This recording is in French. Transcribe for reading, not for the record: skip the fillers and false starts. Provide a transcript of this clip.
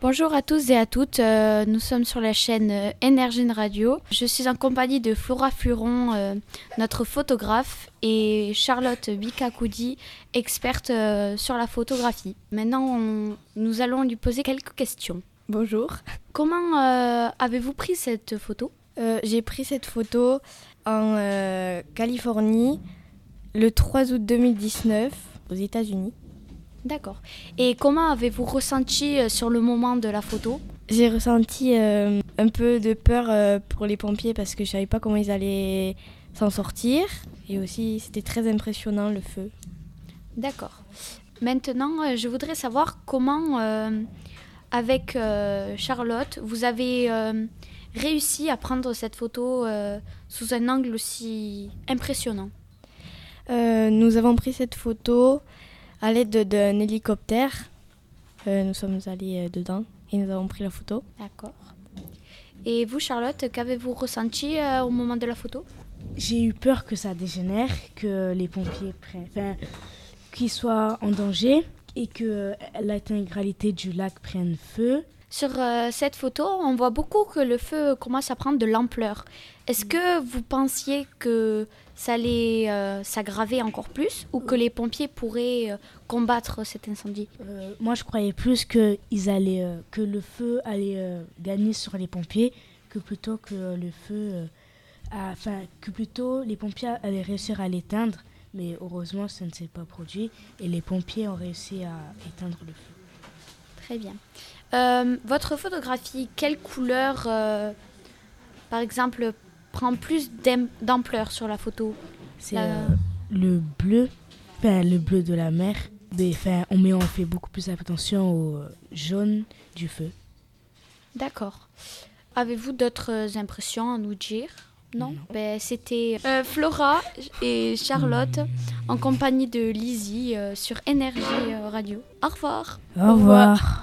Bonjour à tous et à toutes, nous sommes sur la chaîne Énergie Radio. Je suis en compagnie de Flora Fluron, notre photographe, et Charlotte Bikakoudi, experte sur la photographie. Maintenant, nous allons lui poser quelques questions. Bonjour. Comment avez-vous pris cette photo ? J'ai pris cette photo en Californie le 3 août 2019 aux États-Unis. D'accord. Et comment avez-vous ressenti sur le moment de la photo ? J'ai ressenti un peu de peur pour les pompiers parce que je ne savais pas comment ils allaient s'en sortir. Et aussi, c'était très impressionnant le feu. D'accord. Maintenant, je voudrais savoir comment, avec Charlotte, vous avez réussi à prendre cette photo sous un angle aussi impressionnant. Nous avons pris cette photo à l'aide d'un hélicoptère. Nous sommes allés dedans et nous avons pris la photo. D'accord. Et vous, Charlotte, qu'avez-vous ressenti au moment de la photo ? J'ai eu peur que ça dégénère, que les pompiers qu'ils soient en danger et que l'intégralité du lac prenne feu. Sur cette photo, on voit beaucoup que le feu commence à prendre de l'ampleur. Est-ce que vous pensiez que ça allait s'aggraver encore plus ou que les pompiers pourraient combattre cet incendie ? Moi, je croyais plus que le feu allait gagner sur les pompiers que plutôt que les pompiers allaient réussir à l'éteindre. Mais heureusement, ça ne s'est pas produit et les pompiers ont réussi à éteindre le feu. Très bien. Votre photographie, quelle couleur, par exemple, prend plus d'ampleur sur la photo ? C'est le bleu de la mer. On fait beaucoup plus attention au jaune du feu. D'accord. Avez-vous d'autres impressions à nous dire ? Non. C'était Flora et Charlotte en compagnie de Lizzie sur Énergie Radio. Au revoir. Au revoir.